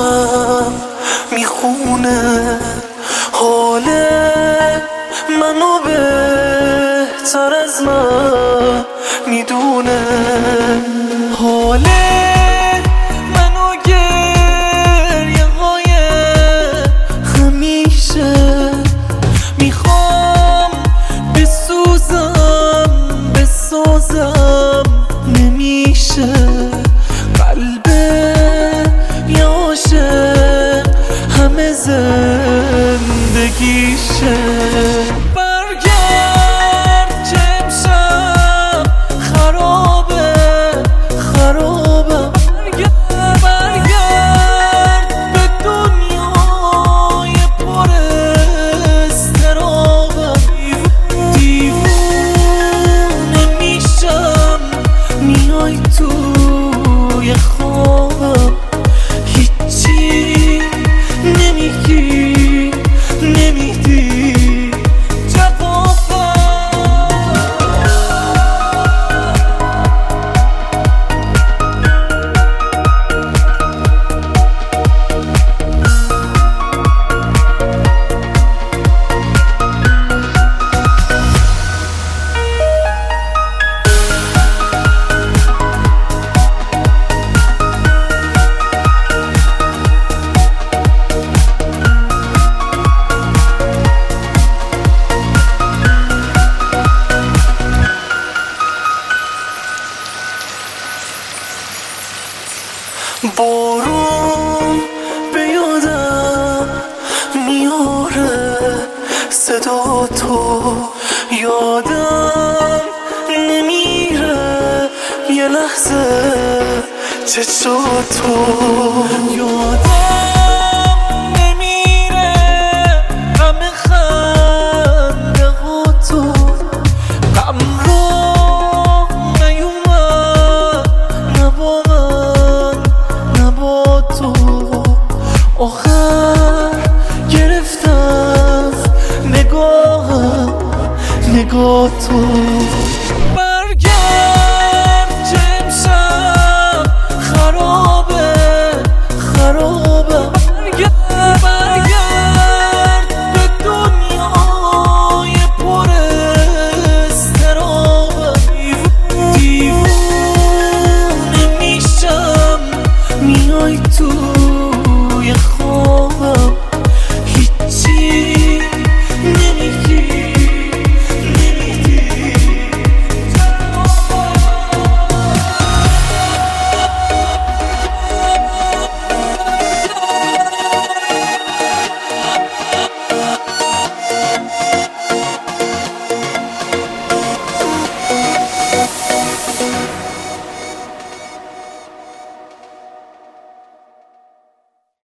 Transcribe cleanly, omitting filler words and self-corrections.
دلم میخونه حال منو بهتر از من میدونه، حال منو گریه های همیشه میخوام بسازم نمیشه، قلب یه عاشق همه زندگیشه. برگرد که امشب خرابم، برگرد به دنیای پر اضطرابم. دیوونه میشم میای توی خوابم، هیچی نمیگی نمیدی جوابم. بارون به یادم میاره صدا تو، یادم نمیره یه لحظه چشاتو، یادم نمیره غم خنده ها تو، غم رو نیومد نبا من نبا تو، آخر گرفتم نگاه تو.